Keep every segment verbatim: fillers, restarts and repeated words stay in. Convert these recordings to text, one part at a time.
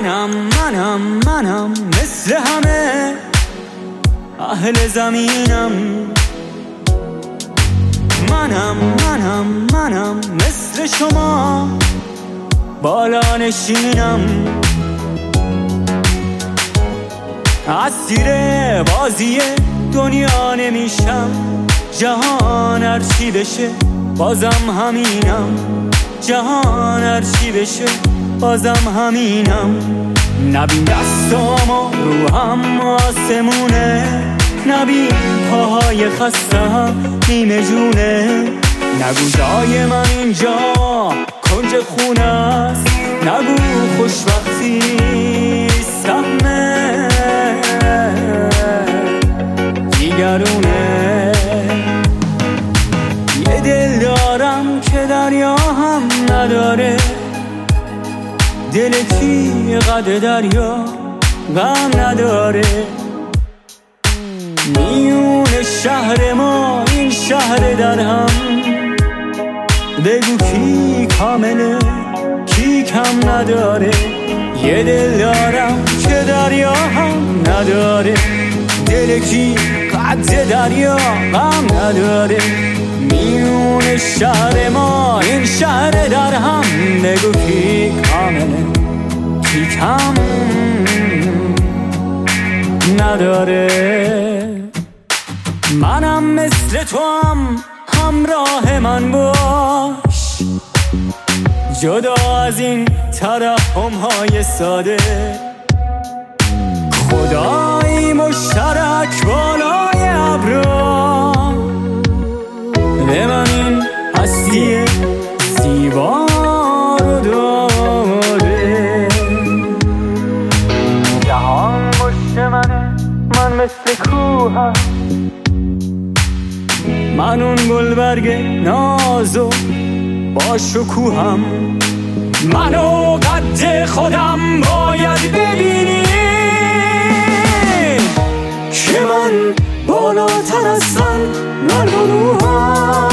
منم منم منم مثل همه اهل زمینم. منم منم منم مثل شما بالا نشینم. اسیر بازی دنیا نمیشم، جهان هرچی بشه بازم همینم. جهان هرچی بشه بازم همینم. نبین دستامو رو هم آسمونه، نبین پاهای خسته هم نیمه جونه. نگو جای من اینجا کنج خونه است، نگو خوشبختی سهمه دیگرونه. یه دل دارم که دریا هم نداره، دل کی قد دریا غم نداره. میون شهر ما این شهر در هم، بگو کی کامله کی کم نداره. یه دل دارم که دریا هم نداره، دل کی قد دریا غم نداره. میون شهر ما این شهر در هم، بگو کی کامله کی کم نداره. منم مثل تو هم همراه من باش، جدا از این ترحم های ساده. خدایی مشترک بالای ابرا، به من این هستی زیبا رو داده. جهان مشت منه، من مثل کوهم، من اون گلبرگ نازو با شکوهم. منو قد خودم باید ببینی که من بالاتر از سن نالگروهم.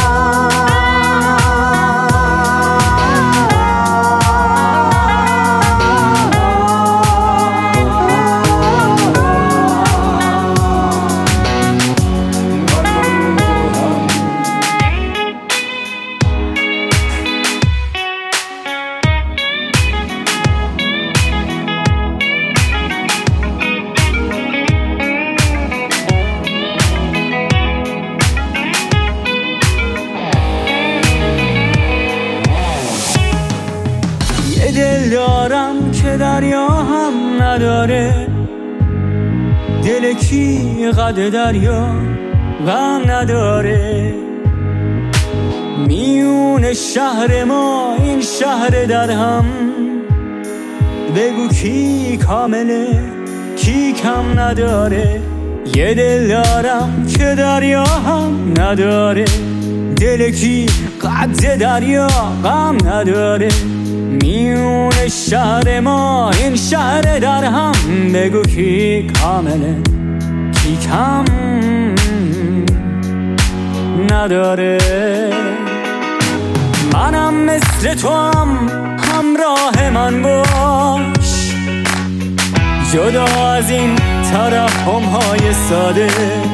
دل دارم که دریا هم نداره، دل کی قد دریا غم نداره. میون شهر ما این شهر در هم، بگو کی کامله کی کم نداره. یه دل دارم که دریا هم نداره، دل کی قد دریا غم نداره. میون شهر ما این شهر در هم، بگو کی کامله کی کم نداره. منم مثل تو هم همراه من باش، جدا از این ترحم های ساده.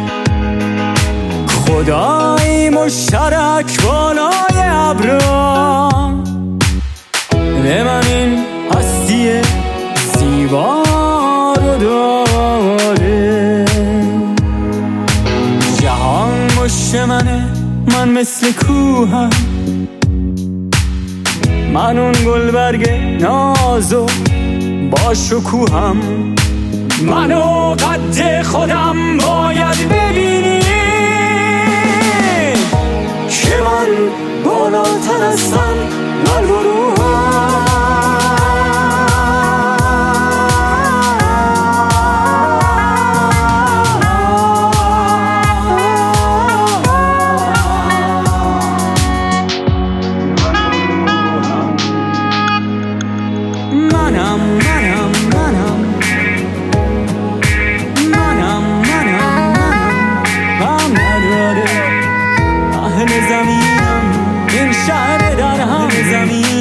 خدایی مشترک بالای ابرا، به من این هستی زیبا رو داده. جهان مشت منه، من مثل کوهم، من اون گلبرگ نازو با شکوهم. منو قد خودم باید ببینی که من بالاتر از سن نالگروهم. منم منم منم منم منم منم غم نداره. اهل زمینم این شهر در هم زمین.